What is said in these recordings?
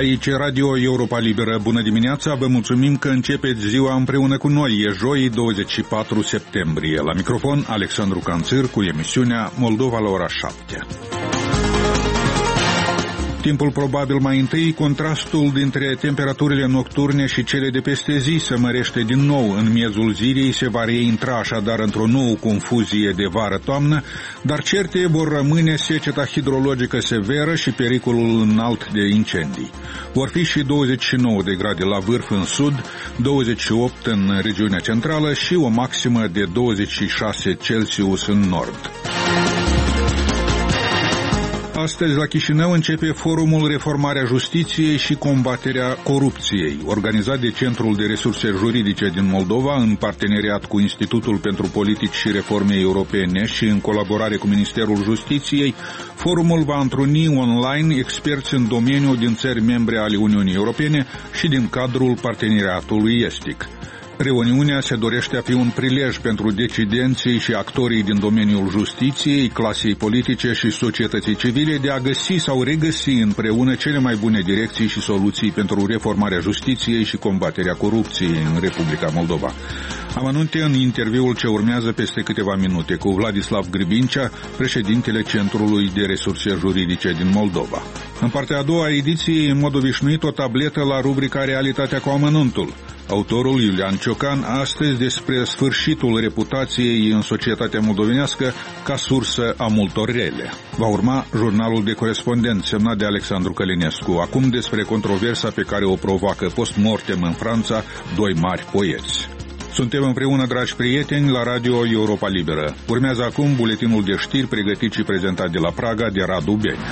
Aici Radio Europa Liberă. Bună dimineața, vă mulțumim că începeți ziua împreună cu noi. E joi, 24 septembrie. La microfon, Alexandru Canțir cu emisiunea Moldova la ora 7. Timpul probabil mai întâi, contrastul dintre temperaturile nocturne și cele de peste zi se mărește din nou. În miezul zilei se va reintra așadar într-o nouă confuzie de vară-toamnă, dar certe vor rămâne seceta hidrologică severă și pericolul înalt de incendii. Vor fi și 29 de grade la vârf în sud, 28 în regiunea centrală și o maximă de 26 Celsius în nord. Astăzi la Chișinău începe forumul Reformarea Justiției și Combaterea Corupției, organizat de Centrul de Resurse Juridice din Moldova în parteneriat cu Institutul pentru Politici și Reforme Europene și în colaborare cu Ministerul Justiției. Forumul va întruni online experți în domeniu din țări membre ale Uniunii Europene și din cadrul parteneriatului estic. Reuniunea se dorește a fi un prilej pentru decidenții și actorii din domeniul justiției, clasei politice și societății civile de a găsi sau regăsi împreună cele mai bune direcții și soluții pentru reformarea justiției și combaterea corupției în Republica Moldova. Amănunte în interviul ce urmează peste câteva minute cu Vladislav Gribincea, președintele Centrului de Resurse Juridice din Moldova. În partea a doua a ediției, în mod obișnuit, o tabletă la rubrica Realitatea cu amănuntul. Autorul Iulian Ciocan astăzi despre sfârșitul reputației în societatea moldovenească ca sursă a multor rele. Va urma jurnalul de corespondent semnat de Alexandru Călinescu, acum despre controversa pe care o provoacă post-mortem în Franța doi mari poeți. Suntem împreună, dragi prieteni, la Radio Europa Liberă. Urmează acum buletinul de știri pregătit și prezentat de la Praga de Radu Benea.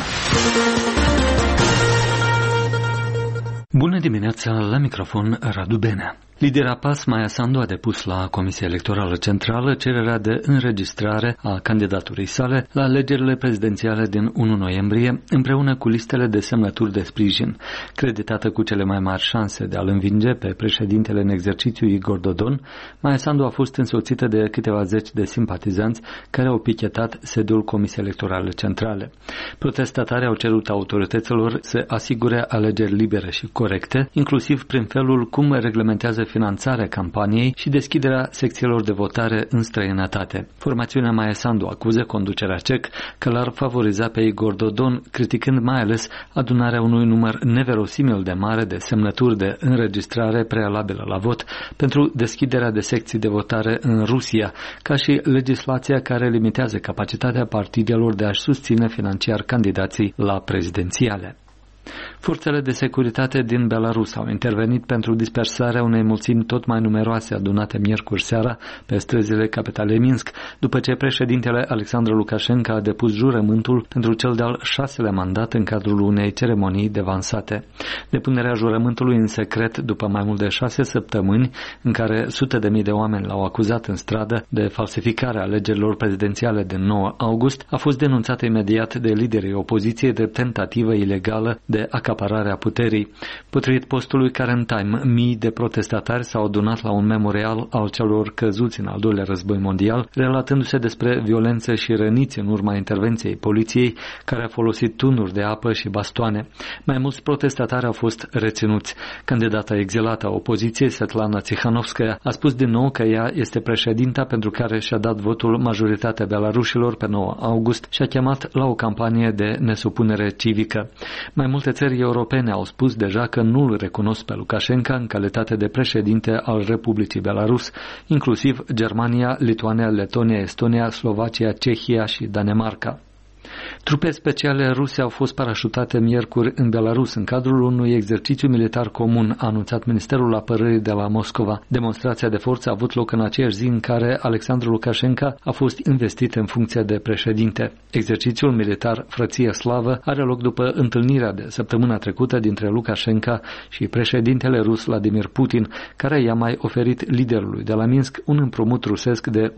Bună dimineața, la microfon Radu Benea. Lidera PAS, Maia Sandu, a depus la Comisia Electorală Centrală cererea de înregistrare a candidaturii sale la alegerile prezidențiale din 1 noiembrie, împreună cu listele de semnături de sprijin. Creditată cu cele mai mari șanse de a-l învinge pe președintele în exercițiu Igor Dodon, Maia Sandu a fost însoțită de câteva zeci de simpatizanți care au pichetat sediul Comisiei Electorale Centrale. Protestatarii au cerut autorităților să asigure alegeri libere și corecte, inclusiv prin felul cum reglementează finanțarea campaniei și deschiderea secțiilor de votare în străinătate. Formațiunea Maia Sandu acuză conducerea CEC că l-ar favoriza pe Igor Dodon, criticând mai ales adunarea unui număr neverosimil de mare de semnături de înregistrare prealabilă la vot pentru deschiderea de secții de votare în Rusia, ca și legislația care limitează capacitatea partidelor de a-și susține financiar candidații la prezidențiale. Forțele de securitate din Belarus au intervenit pentru dispersarea unei mulțimi tot mai numeroase adunate miercuri seara pe străzile capitalei Minsk, după ce președintele Alexandru Lukashenko a depus jurământul pentru cel de-al 6-lea mandat în cadrul unei ceremonii devansate. Depunerea jurământului în secret după mai mult de 6 săptămâni, în care sute de mii de oameni l-au acuzat în stradă de falsificarea alegerilor prezidențiale de 9 august, a fost denunțată imediat de liderii opoziției de tentativă ilegală de acapararea puterii. Potrivit postului Karen Time, mii de protestatari s-au adunat la un memorial al celor căzuți în al doilea război mondial, relatându-se despre violență și răniți în urma intervenției poliției, care a folosit tunuri de apă și bastoane. Mai mulți protestatari au fost reținuți. Candidata exilată a opoziției, Svetlana Tsikhanovskaya, a spus din nou că ea este președinta pentru care și-a dat votul majoritatea belarușilor pe 9 august și a chemat la o campanie de nesupunere civică. Mai multe țări europene au spus deja că nu îl recunosc pe Lukashenko în calitate de președinte al Republicii Belarus, inclusiv Germania, Lituania, Letonia, Estonia, Slovacia, Cehia și Danemarca. Trupe speciale ruse au fost parașutate miercuri în Belarus în cadrul unui exercițiu militar comun, a anunțat Ministerul Apărării de la Moscova. Demonstrația de forță a avut loc în aceeași zi în care Alexandru Lukashenko a fost investit în funcția de președinte. Exercițiul militar Frăție Slavă are loc după întâlnirea de săptămâna trecută dintre Lukashenko și președintele rus Vladimir Putin, care i-a mai oferit liderului de la Minsk un împrumut rusesc de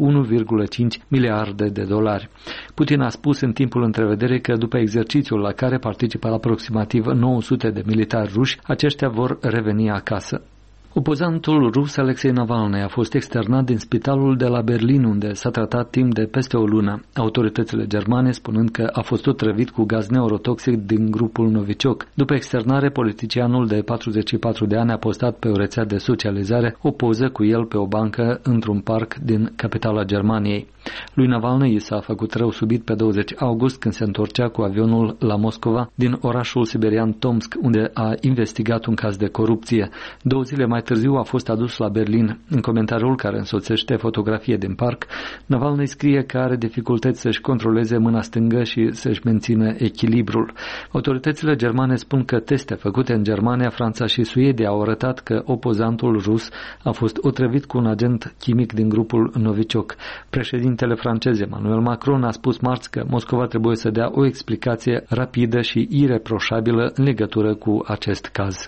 1,5 miliarde de dolari. Putin a spus în timpul întrevedere că după exercițiul la care participă aproximativ 900 de militari ruși, aceștia vor reveni acasă. Opozantul rus Alexei Navalny a fost externat din spitalul de la Berlin, unde s-a tratat timp de peste o lună. Autoritățile germane spunând că a fost otrăvit cu gaz neurotoxic din grupul Novichok. După externare, politicianul de 44 de ani a postat pe o rețea de socializare o poză cu el pe o bancă într-un parc din capitala Germaniei. Lui Navalny i s-a făcut rău subit pe 20 august când se întorcea cu avionul la Moscova din orașul siberian Tomsk, unde a investigat un caz de corupție. 2 zile mai târziu a fost adus la Berlin. În comentariul care însoțește fotografie din parc, Navalny scrie că are dificultăți să-și controleze mâna stângă și să-și mențină echilibrul. Autoritățile germane spun că teste făcute în Germania, Franța și Suedia au arătat că opozantul rus a fost otrăvit cu un agent chimic din grupul Novichok. Președintele francez Emmanuel Macron a spus marți că Moscova trebuie să dea o explicație rapidă și ireproșabilă în legătură cu acest caz.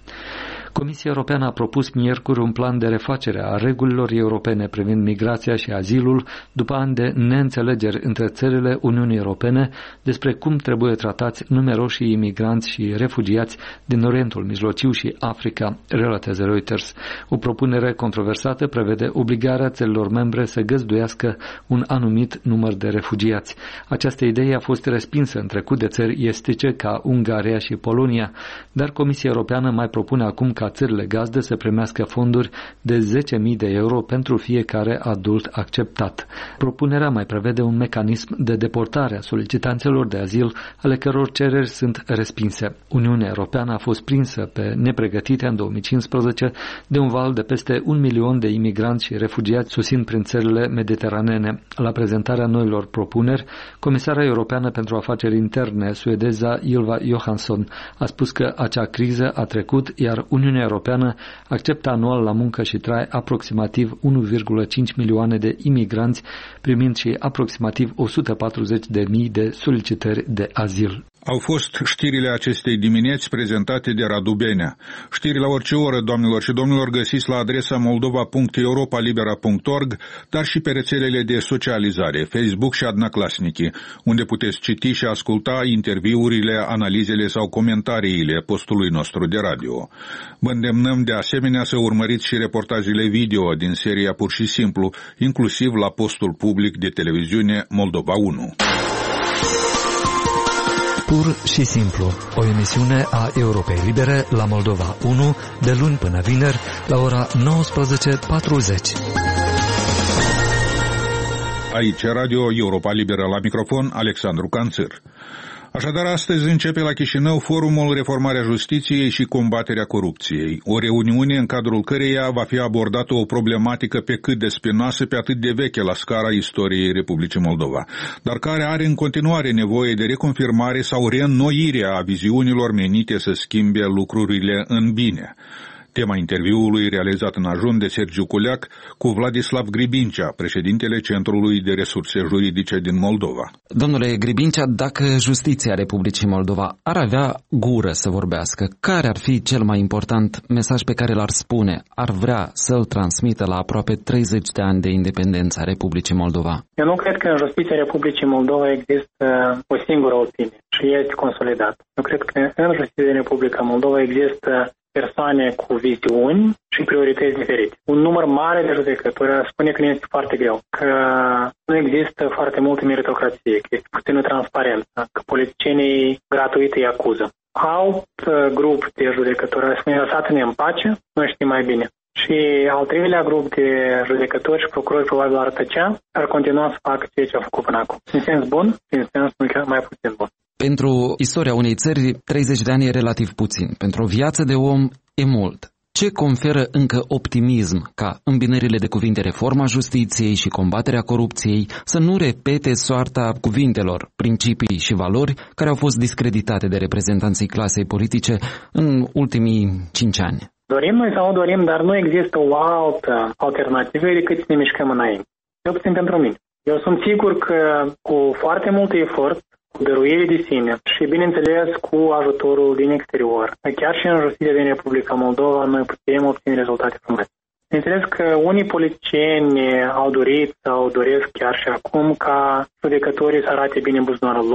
Comisia Europeană a propus miercuri un plan de refacere a regulilor europene privind migrația și azilul după ani de neînțelegeri între țările Uniunii Europene despre cum trebuie tratați numeroșii imigranți și refugiați din Orientul Mijlociu și Africa, relatează Reuters. O propunere controversată prevede obligarea țărilor membre să găzduiască un anumit număr de refugiați. Această idee a fost respinsă în trecut de țări estice ca Ungaria și Polonia, dar Comisia Europeană mai propune acum ca țările gazdă să primească fonduri de 10.000 de euro pentru fiecare adult acceptat. Propunerea mai prevede un mecanism de deportare a solicitanților de azil, ale căror cereri sunt respinse. Uniunea Europeană a fost prinsă pe nepregătite în 2015 de un val de peste 1 milion de imigranți și refugiați sosind prin țările mediteranene. La prezentarea noilor propuneri, Comisara Europeană pentru Afaceri Interne, suedeza Ylva Johansson, a spus că acea criză a trecut, iar Uniunea Europeană acceptă anual la muncă și trai aproximativ 1,5 milioane de imigranți, primind și aproximativ 140.000 de solicitări de azil. Au fost știrile acestei dimineți prezentate de Radu Benea. Știri la orice oră, doamnelor și domnilor, găsiți la adresa moldova.europalibera.org, dar și pe rețelele de socializare, Facebook și Adnaclasnici, unde puteți citi și asculta interviurile, analizele sau comentariile postului nostru de radio. Vă îndemnăm de asemenea să urmăriți și reportajele video din seria Pur și Simplu, inclusiv la postul public de televiziune Moldova 1. Pur și Simplu, o emisiune a Europei Libere la Moldova 1, de luni până vineri, la ora 19:40. Aici Radio Europa Liberă, la microfon Alexandru Canțăr. Așadar, astăzi începe la Chișinău forumul Reformarea Justiției și combaterea corupției, o reuniune în cadrul căreia va fi abordată o problematică pe cât de spinoasă, pe atât de veche la scara istoriei Republicii Moldova, dar care are în continuare nevoie de reconfirmare sau reînnoire a viziunilor menite să schimbe lucrurile în bine. Tema interviului realizat în ajun de Sergiu Culeac cu Vladislav Gribincea, președintele Centrului de Resurse Juridice din Moldova. Domnule Gribincea, dacă justiția Republicii Moldova ar avea gură să vorbească, care ar fi cel mai important mesaj pe care l-ar spune, ar vrea să-l transmită la aproape 30 de ani de independență a Republicii Moldova? Eu nu cred că în justiția Republicii Moldova există o singură opinie și este consolidată. Eu cred că în justiția Republicii Moldova există persoane cu viziuni și priorități diferite. Un număr mare de judecători spune că este foarte greu, că nu există foarte multă meritocrație, că este puțină transparență, că politicienii gratuit îi acuză. Alt grup de judecători spune, lăsați-ne în pace, noi știm mai bine. Și al treilea grup de judecători și procurori probabil ar tăcea, ar continua să facă ceea ce au făcut până acum. În sens bun, în sens mai puțin bun. Pentru istoria unei țări, 30 de ani e relativ puțin. Pentru o viață de om e mult. Ce conferă încă optimism ca îmbinările de cuvinte reforma justiției și combaterea corupției să nu repete soarta cuvintelor, principii și valori care au fost discreditate de reprezentanții clasei politice în ultimii 5 ani? Dorim noi sau nu dorim, dar nu există o altă alternativă decât să ne mișcăm înainte. Eu puțin pentru mine. Eu sunt sigur că cu foarte mult efort, cu dăruire de sine și, bineînțeles, cu ajutorul din exterior, chiar și în justiția din Republica Moldova, noi putem obține rezultate frumoase. Bineînțeles că unii politicieni au dorit sau doresc chiar și acum ca judecătorii să arate bine buzunarul lor,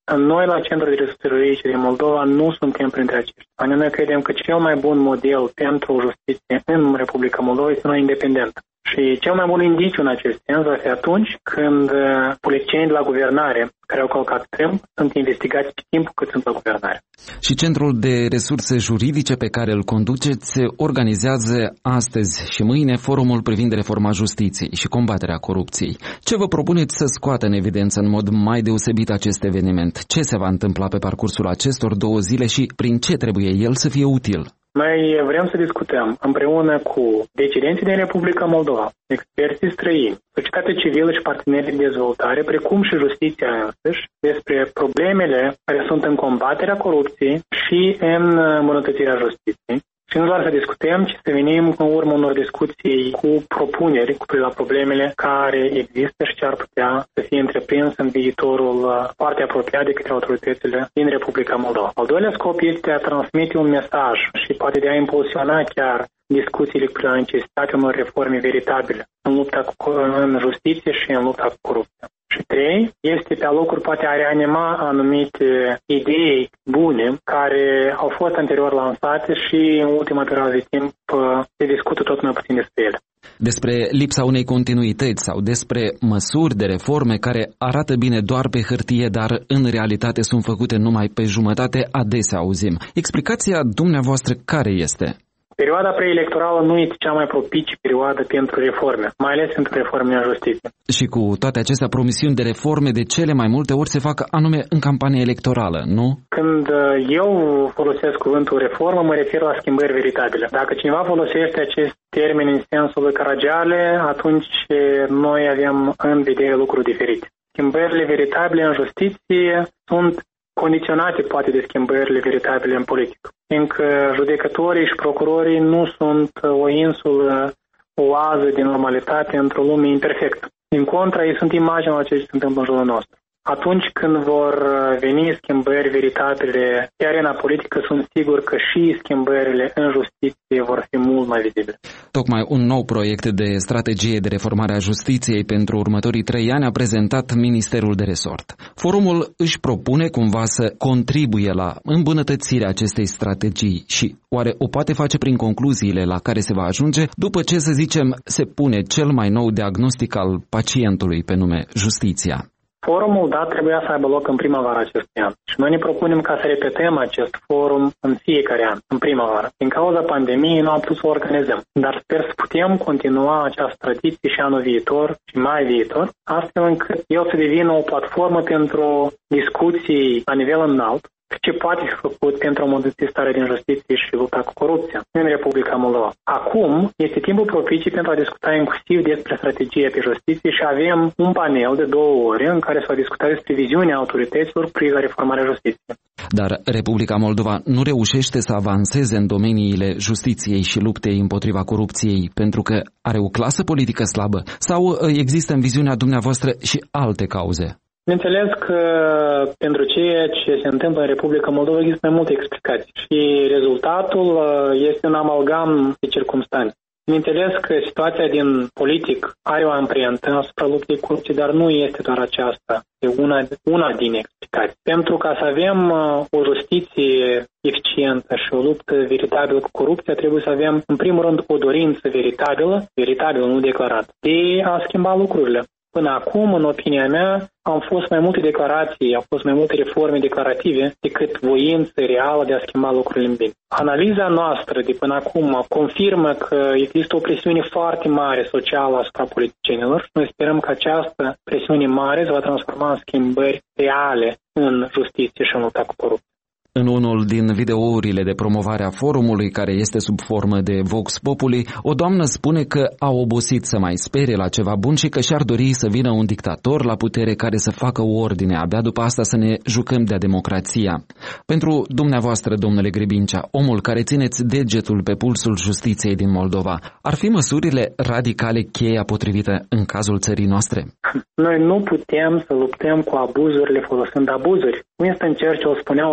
Noi la Centrul de Resurse Juridice din Moldova nu suntem printre aceștia. Noi credem că cel mai bun model pentru justiție în Republica Moldova este una independentă. Și cel mai bun indiciu în acest sens va fi atunci când politicienii de la guvernare care au călcat trimp sunt investigați pe timpul cât sunt la guvernare. Și Centrul de Resurse Juridice pe care îl conduceți organizează astăzi și mâine forumul privind reforma justiției și combaterea corupției. Ce vă propuneți să scoată în evidență în mod mai deosebit acest eveniment? Ce se va întâmpla pe parcursul acestor 2 zile și prin ce trebuie el să fie util? Noi vrem să discutăm împreună cu decidenții din Republica Moldova, experții străini, societatea civilă și partenerii de dezvoltare, precum și justiția însăși, despre problemele care sunt în combaterea corupției și în îmbunătățirea justiției. Și nu doar să discutăm, ci să venim în urmă unor discuții cu propuneri cu privire la problemele care există și ce ar putea să fie întreprins în viitorul foarte apropiat de către autoritățile din Republica Moldova. Al doilea scop este a transmite un mesaj și poate de a impulsiona chiar discuțiile cu privire la necesitatea unor reforme veritabile în lupta în justiție și în lupta cu corupția. Și 3, este pe alocuri poate a reanima anumite idei bune care au fost anterior lansate și în ultima perioadă de timp se discută tot mai puțin despre ele. Despre lipsa unei continuități sau despre măsuri de reforme care arată bine doar pe hârtie, dar în realitate sunt făcute numai pe jumătate, adesea auzim. Explicația dumneavoastră care este? Perioada preelectorală nu este cea mai propice perioadă pentru reforme, mai ales pentru reforme în justiție. Și cu toate acestea, promisiuni de reforme de cele mai multe ori se fac anume în campanie electorală, nu? Când eu folosesc cuvântul reformă, mă refer la schimbări veritabile. Dacă cineva folosește acest termen în sensul caragiale, atunci noi avem în vedere lucruri diferite. Schimbările veritabile în justiție sunt condiționate poate de schimbările veritabile în politică. Fiindcă judecătorii și procurorii nu sunt o insulă, o oază de normalitate într-o lume imperfectă. Din contra, ei sunt imaginea la ce se întâmplă în jurul nostru. Atunci când vor veni schimbări veritabile pe arena politică, sunt sigur că și schimbările în justiție vor fi mult mai vizibile. Tocmai un nou proiect de strategie de reformare a justiției pentru următorii 3 ani a prezentat Ministerul de Resort. Forumul își propune cumva să contribuie la îmbunătățirea acestei strategii și oare o poate face prin concluziile la care se va ajunge după ce, să zicem, se pune cel mai nou diagnostic al pacientului pe nume justiția? Forumul trebuia să aibă loc în primăvara acestui an și noi ne propunem ca să repetăm acest forum în fiecare an, în primăvară. Din cauza pandemiei nu am putut să o organizăm, dar sper să putem continua această tradiție și anul viitor și mai viitor, astfel încât el să devină o platformă pentru discuții la nivel înalt, ce poate fi făcut pentru a îmbunătăți starea din justiție și lupta cu corupția în Republica Moldova. Acum este timpul propice pentru a discuta inclusiv despre strategia pe justiție și avem un panel de 2 ore în care se va discuta despre viziunea autorităților privind la reformarea justiției. Dar Republica Moldova nu reușește să avanseze în domeniile justiției și luptei împotriva corupției pentru că are o clasă politică slabă sau există în viziunea dumneavoastră și alte cauze? Bineînțeles că pentru ceea ce se întâmplă în Republica Moldova există mai multe explicații și rezultatul este un amalgam de circumstanțe. Bineînțeles că situația din politic are o amprentă asupra luptei corupției, dar nu este doar aceasta, e una din explicații. Pentru ca să avem o justiție eficientă și o luptă veritabilă cu corupția, trebuie să avem în primul rând o dorință veritabilă, nu declarată, de a schimba lucrurile. Până acum, în opinia mea, au fost mai multe declarații, au fost mai multe reforme declarative decât voință reală de a schimba lucrurile în bine. Analiza noastră de până acum confirmă că există o presiune foarte mare socială asupra politicienilor și noi sperăm că această presiune mare se va transforma în schimbări reale în justiție și în lupta cu corupție. În unul din videourile de promovare a forumului, care este sub formă de Vox Populi, o doamnă spune că a obosit să mai spere la ceva bun și că și-ar dori să vină un dictator la putere care să facă ordine, abia după asta să ne jucăm de-a democrația. Pentru dumneavoastră, domnule Grebincea, omul care țineți degetul pe pulsul justiției din Moldova, ar fi măsurile radicale cheia potrivită în cazul țării noastre? Noi nu putem să luptăm cu abuzurile folosind abuzuri. Winston Churchill spunea odată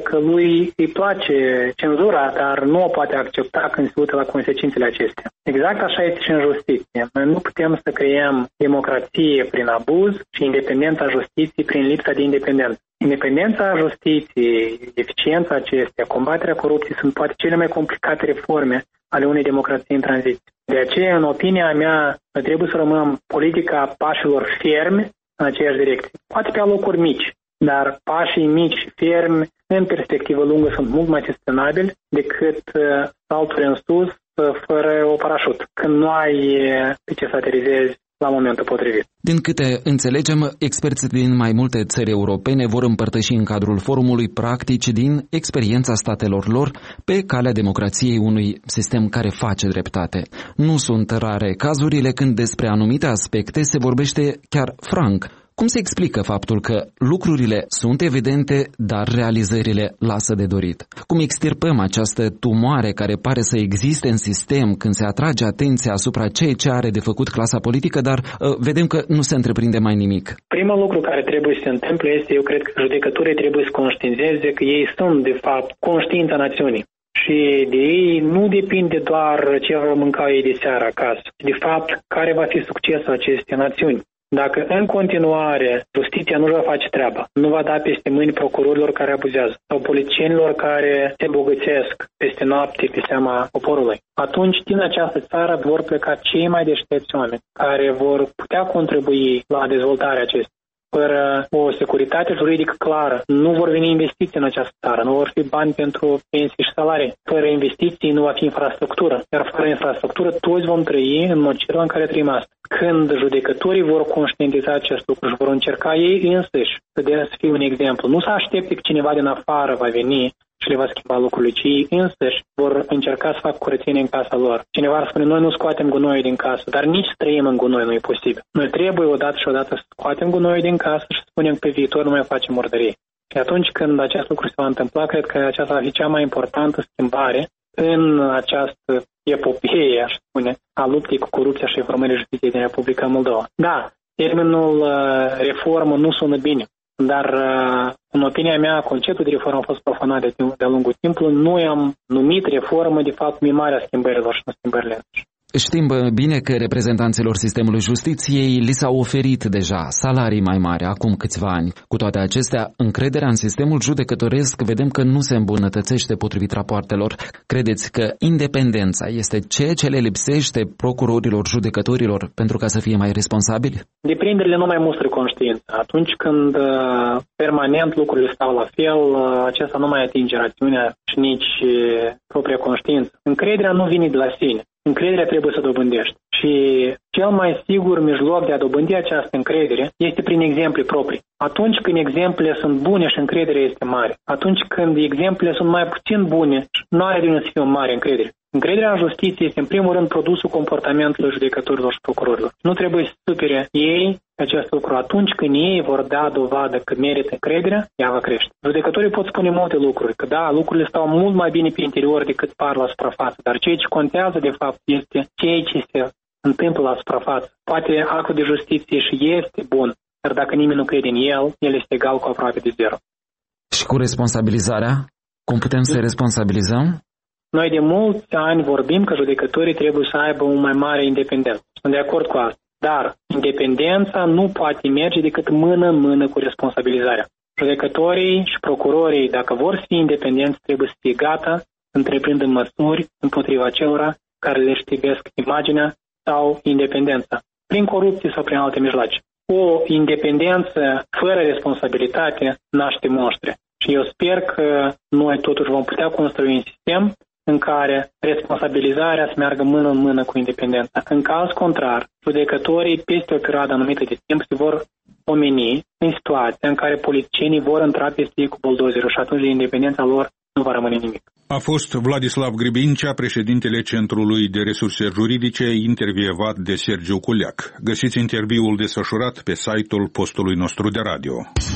că lui îi place cenzura, dar nu o poate accepta când se uită la consecințele acestea. Exact așa este și în justiție. Noi nu putem să creăm democrație prin abuz și independența justiției prin lipsa de independență. Independența justiției, eficiența acestea, combaterea corupției sunt poate cele mai complicate reforme ale unei democrații în tranziție. De aceea, în opinia mea, trebuie să rămânem politica pașilor fermi în aceeași direcție. Poate pe alocuri mici, dar pașii mici și fermi, în perspectivă lungă, sunt mult mai sustenabili decât salturi în sus fără o parașut, când nu ai pe ce să aterizezi la momentul potrivit. Din câte înțelegem, experții din mai multe țări europene vor împărtăși în cadrul forumului practici din experiența statelor lor pe calea democrației unui sistem care face dreptate. Nu sunt rare cazurile când despre anumite aspecte se vorbește chiar franc. Cum se explică faptul că lucrurile sunt evidente, dar realizările lasă de dorit? Cum extirpăm această tumoare care pare să existe în sistem când se atrage atenția asupra ceea ce are de făcut clasa politică, dar vedem că nu se întreprinde mai nimic? Primul lucru care trebuie să se întâmple este, eu cred că judecătorii trebuie să conștientizeze că ei sunt, de fapt, conștiința națiunii. Și de ei nu depinde doar ce vor mânca ei de seară acasă. De fapt, care va fi succesul acestei națiuni. Dacă în continuare justiția nu va face treaba, nu va da peste mâini procurorilor care abuzează sau politicienilor care se bogățesc peste noapte pe seama poporului, atunci din această țară vor pleca cei mai deștepți oameni care vor putea contribui la dezvoltarea acestei. Fără o securitate juridică clară, nu vor veni investiții în această țară, nu vor fi bani pentru pensii și salarii. Fără investiții nu va fi infrastructură, iar fără infrastructură toți vom trăi în modul în care trăim astăzi. Când judecătorii vor conștientiza acest lucru și vor încerca ei însăși să fie un exemplu, nu să aștepte că cineva din afară va veni și le va schimba lucrurile, ci ei însăși vor încerca să facă curățenie în casa lor. Cineva ar spune, noi nu scoatem gunoiul din casă, dar nici să trăim în gunoi nu e posibil. Noi trebuie odată și odată să scoatem gunoiul din casă și să spunem că pe viitor nu mai facem murdărie. Și atunci când acest lucru se va întâmpla, cred că aceasta va fi cea mai importantă schimbare în această epopee, aș spune, a luptei cu corupția și reformării justiției din Republica Moldova. Da, termenul reformă nu sună bine, dar în opinia mea, conceptul de reformă a fost profanat de-a lungul timpului. Noi am numit reformă, de fapt, mimarea schimbărilor și nu schimbările însuși. Știm bine că reprezentanților sistemului justiției li s-au oferit deja salarii mai mari acum câțiva ani. Cu toate acestea, încrederea în sistemul judecătoresc vedem că nu se îmbunătățește potrivit rapoartelor. Credeți că independența este ceea ce le lipsește procurorilor, judecătorilor pentru ca să fie mai responsabili? Deprinderile nu mai mustră conștiința. Atunci când permanent lucrurile stau la fel, acesta nu mai atinge rațiunea și nici propria conștiință. Încrederea nu vine de la sine. Încrederea trebuie să dobândești. Și cel mai sigur mijloc de a dobândi această încredere este prin exemple proprii. Atunci când exemplele sunt bune și încrederea este mare. Atunci când exemplele sunt mai puțin bune, nu are de unde să fie o mare încredere. Încrederea în justiție este în primul rând produsul comportamentului judecătorilor și procurorilor. Nu trebuie să supere ei acest lucru. Atunci când ei vor da dovadă că merită încrederea, ea va crește. Judecătorii pot spune multe lucruri, că da, lucrurile stau mult mai bine pe interior decât par la suprafață, dar ceea ce contează de fapt este ceea ce se întâmplă la suprafață. Poate actul de justiție și este bun, dar dacă nimeni nu crede în el este egal cu aproape de zero. Și cu responsabilizarea? Cum putem să responsabilizăm? Noi de mulți ani vorbim că judecătorii trebuie să aibă un mai mare independență. Sunt de acord cu asta. Dar independența nu poate merge decât mână în mână cu responsabilizarea. Judecătorii și procurorii, dacă vor fi independenți, trebuie să fie gata să întreprindă măsuri împotriva celora care le știbesc imaginea sau independența, prin corupție sau prin alte mijloace. O independență fără responsabilitate naște monștre. Și eu sper că noi totuși vom putea construi un sistem în care responsabilizarea să meargă mână în mână cu independența. În caz contrar, judecătorii peste o perioadă anumită de timp se vor omeni în situația în care politicienii vor intra peste ei cu buldozerul și atunci de independența lor nu va rămâne nimic. A fost Vladislav Gribincea, președintele Centrului de Resurse Juridice, intervievat de Sergiu Culeac. Găsiți interviul desfășurat pe site-ul postului nostru de radio.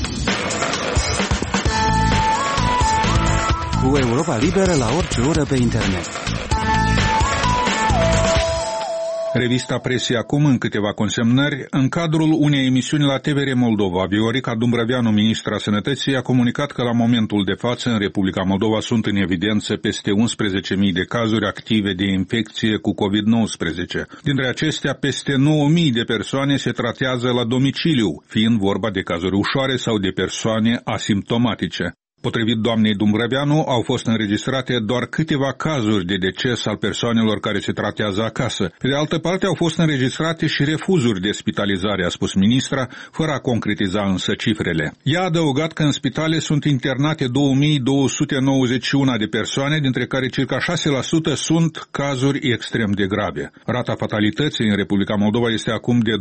Cu Europa Liberă la orice oră pe internet. Revista Presie acum în câteva consemnări. În cadrul unei emisiuni la TVR Moldova, Viorica Dumbrăveanu, ministra Sănătății, a comunicat că la momentul de față în Republica Moldova sunt în evidență peste 11.000 de cazuri active de infecție cu COVID-19. Dintre acestea, peste 9.000 de persoane se tratează la domiciliu, fiind vorba de cazuri ușoare sau de persoane asimptomatice. Potrivit doamnei Dumbrăveanu, au fost înregistrate doar câteva cazuri de deces al persoanelor care se tratează acasă. Pe de altă parte, au fost înregistrate și refuzuri de spitalizare, a spus ministra, fără a concretiza însă cifrele. Ea a adăugat că în spitale sunt internate 2291 de persoane, dintre care circa 6% sunt cazuri extrem de grave. Rata fatalității în Republica Moldova este acum de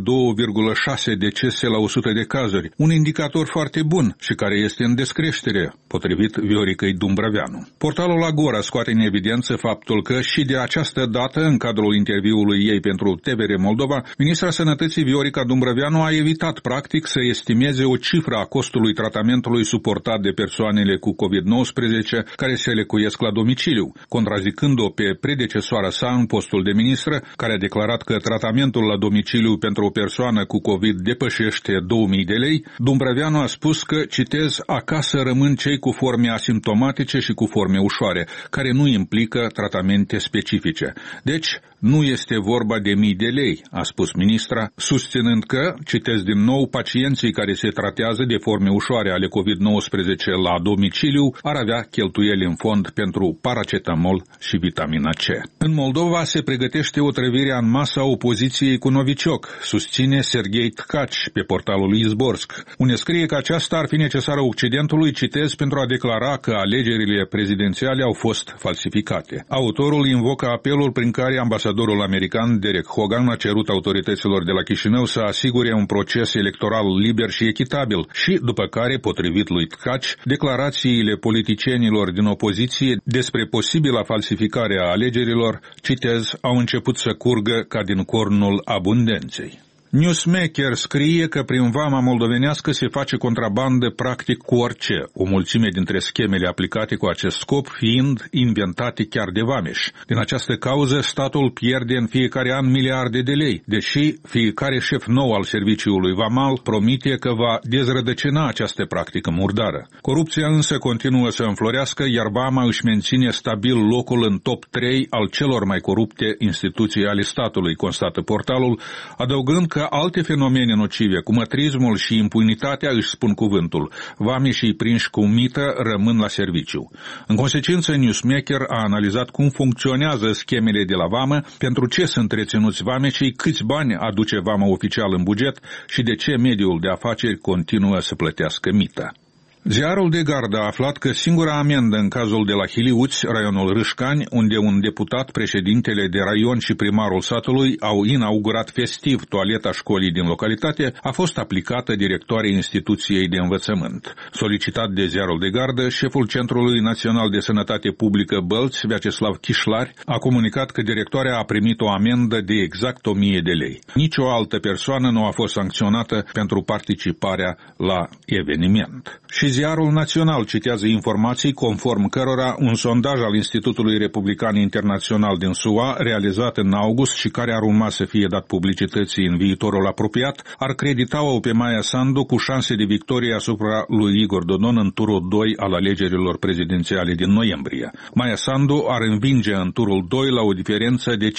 2,6 decese la 100 de cazuri, un indicator foarte bun și care este în descreștere, potrivit Vioricăi Dumbrăveanu. Portalul Agora scoate în evidență faptul că și de această dată, în cadrul interviului ei pentru TVR Moldova, ministra Sănătății Viorica Dumbrăveanu a evitat practic să estimeze o cifră a costului tratamentului suportat de persoanele cu COVID-19 care se lecuiesc la domiciliu, contrazicând-o pe predecesoara sa în postul de ministră, care a declarat că tratamentul la domiciliu pentru o persoană cu COVID depășește 2000 de lei. Dumbrăveanu a spus că, citez, acasă rămân cei cu forme asimptomatice și cu forme ușoare, care nu implică tratamente specifice. Deci, nu este vorba de mii de lei, a spus ministra, susținând că, citez din nou, pacienții care se tratează de forme ușoare ale COVID-19 la domiciliu ar avea cheltuieli în fond pentru paracetamol și vitamina C. În Moldova se pregătește otrăvirea în masă a opoziției cu Novicioc, susține Serghei Tkaci pe portalul Izborsk, unde scrie că aceasta ar fi necesară Occidentului, citez, pentru a declara că alegerile prezidențiale au fost falsificate. Autorul invocă apelul prin care ambasadorul american Derek Hogan a cerut autorităților de la Chișinău să asigure un proces electoral liber și echitabil și, după care, potrivit lui Tkaci, declarațiile politicienilor din opoziție despre posibila falsificare a alegerilor, citez, au început să curgă ca din cornul abundenței. Newsmaker scrie că prin vama moldovenească se face contrabandă practic cu orice, o mulțime dintre schemele aplicate cu acest scop fiind inventate chiar de vameși. Din această cauză, statul pierde în fiecare an miliarde de lei, deși fiecare șef nou al serviciului vamal promite că va dezrădăcina această practică murdară. Corupția însă continuă să înflorească, iar vama își menține stabil locul în top 3 al celor mai corupte instituții ale statului, constată portalul, adăugând că alte fenomene nocive, cum mătrismul și impunitatea, își spun cuvântul. Vameșii prinși cu mită rămân la serviciu. În consecință, Newsmaker a analizat cum funcționează schemele de la vamă, pentru ce sunt reținuți vameșii, câți bani aduce vama oficial în buget și de ce mediul de afaceri continuă să plătească mită. Ziarul de Gardă a aflat că singura amendă în cazul de la Hiliuți, raionul Râșcani, unde un deputat, președintele de raion și primarul satului au inaugurat festiv toaleta școlii din localitate, a fost aplicată directoarei instituției de învățământ. Solicitat de Ziarul de Gardă, șeful Centrului Național de Sănătate Publică Bălți, Vyacheslav Chișlari, a comunicat că directoarea a primit o amendă de exact 1000 de lei. Nici o altă persoană nu a fost sancționată pentru participarea la eveniment. Și Ziarul Național citează informații conform cărora un sondaj al Institutului Republican Internațional din SUA, realizat în august și care ar urma să fie dat publicității în viitorul apropiat, ar credita-o pe Maia Sandu cu șanse de victorie asupra lui Igor Dodon în turul 2 al alegerilor prezidențiale din noiembrie. Maia Sandu ar învinge în turul 2 la o diferență de 5%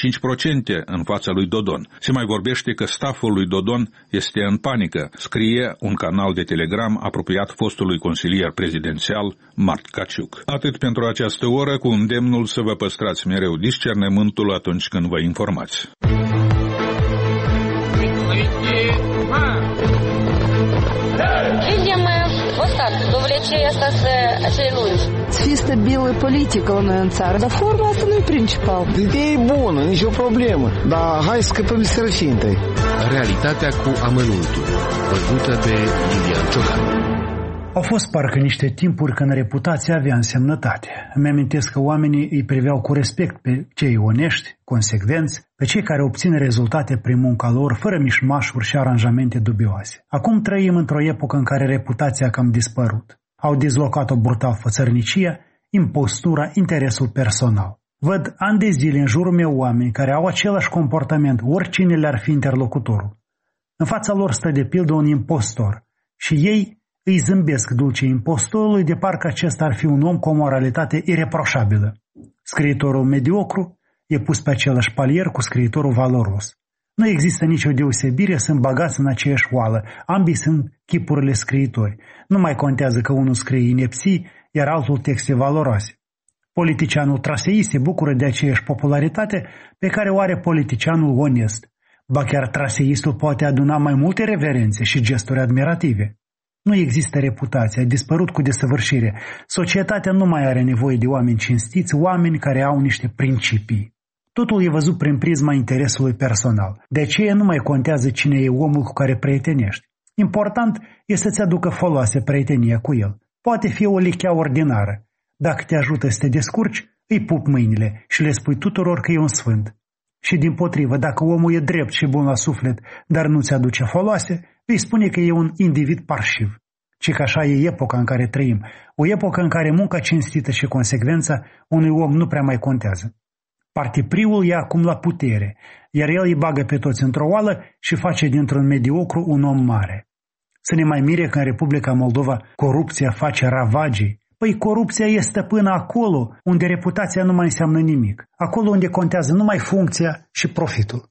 în fața lui Dodon. Se mai vorbește că staful lui Dodon este în panică, scrie un canal de Telegram apropiat fostului consilier prezidențial Mart Caciuc. Atât pentru această oră, cu îndemnul să vă păstrați mereu discernământul atunci când vă informați. Să fie stabilă politică la noi în țară, dar forma asta nu e principal. Ideea e bună, nicio problemă, dar hai să scăpăm de sărăcintei. Realitatea cu amănuntul, văzută de Lilian Ciocan. Au fost parcă niște timpuri când reputația avea însemnătate. Îmi amintesc că oamenii îi priveau cu respect pe cei onești, consecvenți, pe cei care obțin rezultate prin munca lor, fără mișmașuri și aranjamente dubioase. Acum trăim într-o epocă în care reputația a cam dispărut. Au dizlocat-o brutal fățărnicia, impostura, interesul personal. Văd ani de zile în jurul meu oameni care au același comportament, oricine le-ar fi interlocutorul. În fața lor stă de pildă un impostor și ei îi zâmbesc dulce impostorului de parcă acesta ar fi un om cu o moralitate ireproșabilă. Scriitorul mediocru e pus pe același palier cu scriitorul valoros. Nu există nicio deosebire, sunt bagați în aceeași oală, ambii sunt chipurile scriitori. Nu mai contează că unul scrie inepții, iar altul texte valoroase. Politicianul traseist se bucură de aceeași popularitate pe care o are politicianul onest. Ba chiar traseistul poate aduna mai multe reverențe și gesturi admirative. Nu există reputație, a dispărut cu desăvârșire. Societatea nu mai are nevoie de oameni cinstiți, oameni care au niște principii. Totul e văzut prin prisma interesului personal. De aceea nu mai contează cine e omul cu care prietenești. Important este să-ți aducă foloase prietenia cu el. Poate fi o lichea ordinară. Dacă te ajută să te descurci, îi pup mâinile și le spui tuturor că e un sfânt. Și dimpotrivă, dacă omul e drept și bun la suflet, dar nu ți aduce foloase, îi spune că e un individ parșiv. Ci că așa e epoca în care trăim, o epocă în care munca cinstită și consecvența unui om nu prea mai contează. Partipriul e acum la putere, iar el îi bagă pe toți într-o oală și face dintr-un mediocru un om mare. Să ne mai mire că în Republica Moldova corupția face ravagii. Păi corupția e stăpână acolo unde reputația nu mai înseamnă nimic, acolo unde contează numai funcția și profitul.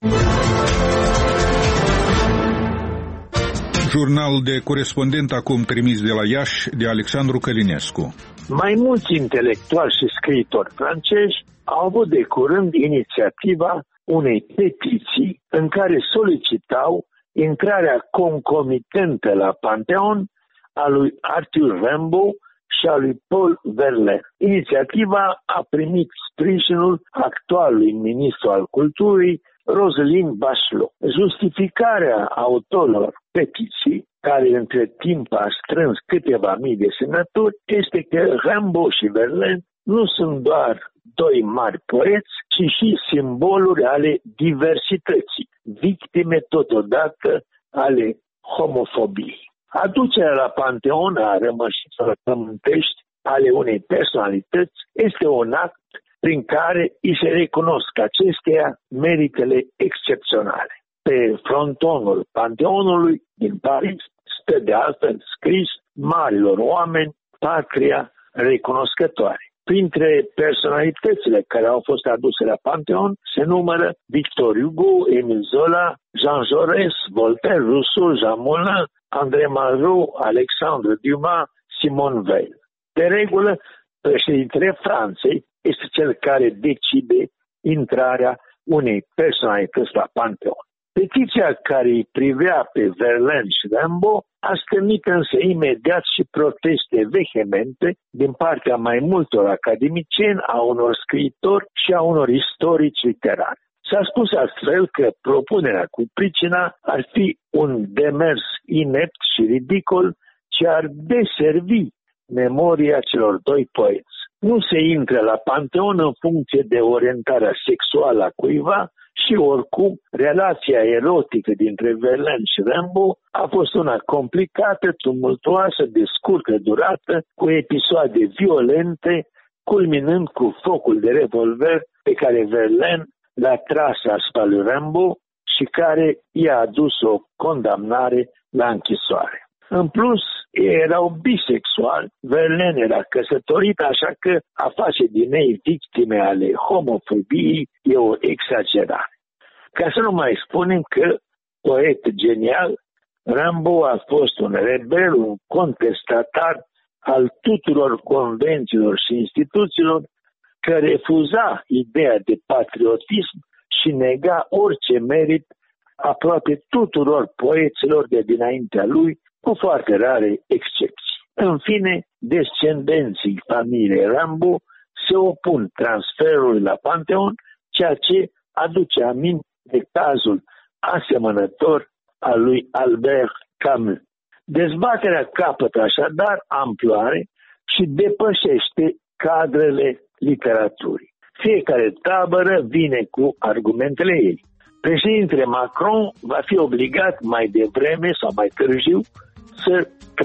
Jurnal de corespondent acum trimis de la Iași de Alexandru Călinescu. Mai mulți intelectuali și scriitori francezi au avut de curând inițiativa unei petiții în care solicitau intrarea concomitentă la Panteon a lui Arthur Rimbaud și a lui Paul Verlaine. Inițiativa a primit sprijinul actualului ministru al culturii, Roselyne Bachelot. Justificarea autorilor petiții, care între timp a strâns câteva mii de semnături, este că Rimbaud și Verlaine nu sunt doar doi mari poeți, ci și simboluri ale diversității, victime totodată ale homofobiei. Aducerea la Panteon a rămășiților pământești ale unei personalități este un act prin care îi se recunosc acesteia meritele excepționale. Pe frontonul Panteonului din Paris stă de altfel scris marilor oameni, patria recunoscătoare. Printre personalitățile care au fost aduse la Panteon se numără Victor Hugo, Émile Zola, Jean Jaurès, Voltaire, Rousseau, Jean Moulin, André Malraux, Alexandre Dumas, Simone Weil. De regulă, președintele Franței este cel care decide intrarea unei personalități la Panteon. Petiția care îi privea pe Verlaine și Rimbaud a stârnit însă imediat și proteste vehemente din partea mai multor academicieni, a unor scriitori și a unor istorici literari. S-a spus astfel că propunerea cu pricina ar fi un demers inept și ridicol ce ar deservi memoria celor doi poeți. Nu se intră la Panteon în funcție de orientarea sexuală a cuiva și oricum relația erotică dintre Verlaine și Rimbaud a fost una complicată, tumultuoasă, de scurtă durată, cu episoade violente, culminând cu focul de revolver pe care Verlaine l-a tras asupra lui Rimbaud și care i-a adus o condamnare la închisoare. În plus, erau bisexuali, Verlaine era căsătorit, așa că a face din ei victime ale homofobiei e o exagerare. Ca să nu mai spunem că, poet genial, Rimbaud a fost un rebel, un contestatar al tuturor convențiilor și instituțiilor, că refuza ideea de patriotism și nega orice merit aproape tuturor poeților de dinaintea lui, cu foarte rare excepții. În fine, descendenții familiei Rimbaud se opun transferului la Panteon, ceea ce aduce aminte de cazul asemănător al lui Albert Camus. Dezbaterea capătă așadar amploare și depășește cadrele literaturii. Fiecare tabără vine cu argumentele ei. Președintele Macron va fi obligat mai devreme sau mai târziu să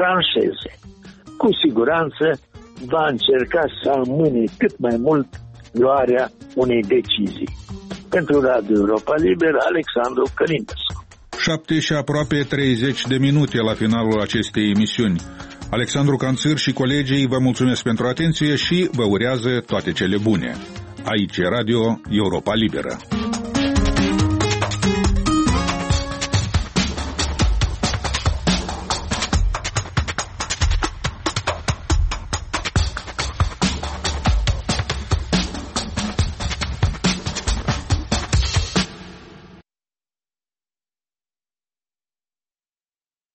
tranșeze. Cu siguranță va încerca să amâne cât mai mult luarea unei decizii. Pentru Radio Europa Liberă, Alexandru Călinescu. 7 și aproape 30 de minute la finalul acestei emisiuni. Alexandru Canțâr și colegii vă mulțumesc pentru atenție și vă urează toate cele bune. Aici e Radio Europa Liberă.